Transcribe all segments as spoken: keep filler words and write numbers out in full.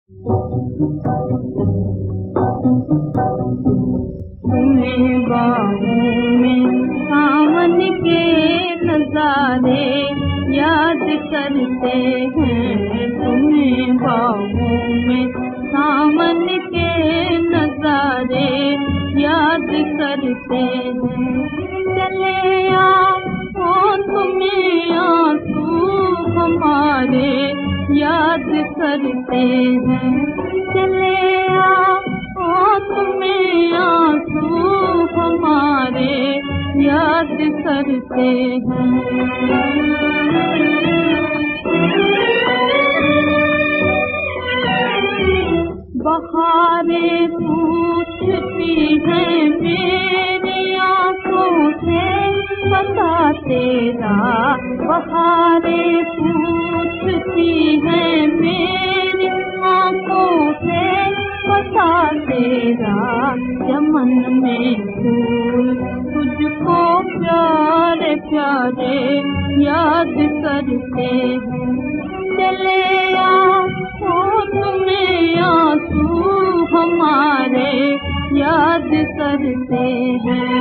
तुम्हें बाहों में सावन के नजारे याद करते हैं। तुम्हें बाहों में सावन के नजारे याद करते हैं। चले आओ तुम्हें आंसू हमारे याद करते हैं। चले आओ तुम्हें आंसू हमारे याद करते हैं। बहारें पूछती हैं मेरी आंखों से पता तेरा। बहारें पूछती हैं मेरी आंखों से पता तेरा। चमन में फूल तुझको प्यारे प्यारे याद करते हैं। चले आओ तुम्हें आंसू हमारे याद करते हैं।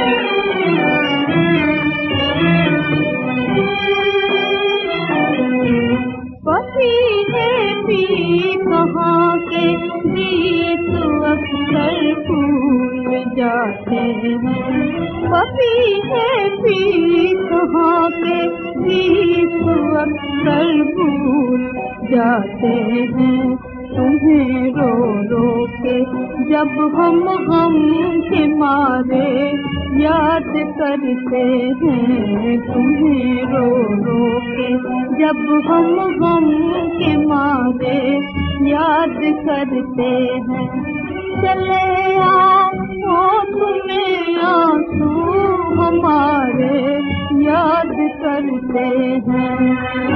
पपी है पी कहाँ के गीत अक्सर भूल जाते हैं। पपी है पी कहाँ के गीत अक्सर भूल जाते हैं। तुम्हें रो रो के जब हम हम के मारे याद करते हैं। तुम्हें रो रो के जब हम हम के मारे याद करते हैं। चले आओ तुम्हें आंसू हमारे याद करते हैं।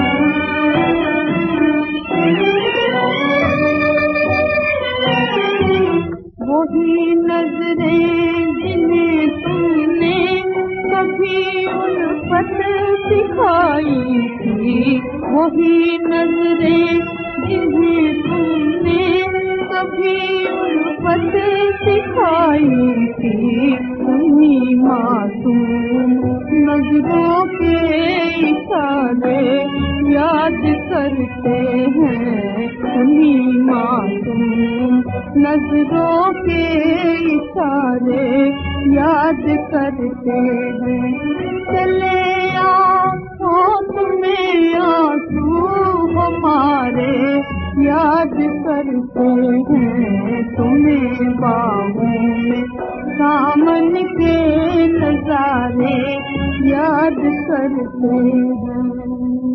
वही नजरें जिन्हें तुमने कभी उल्फत सिखाई थी। वही नजरें जिन्हें तुमने कभी उल्फत सिखाई थी। उन्हीं मासूम नजरों के इशारे याद करते हैं। उन्हीं मासूम नजरों के इशारे याद करते हैं। चले आओ तुम्हें आंसू हमारे याद करते हैं। तुम्हें बाहों में सावन के नजारे याद करते हैं।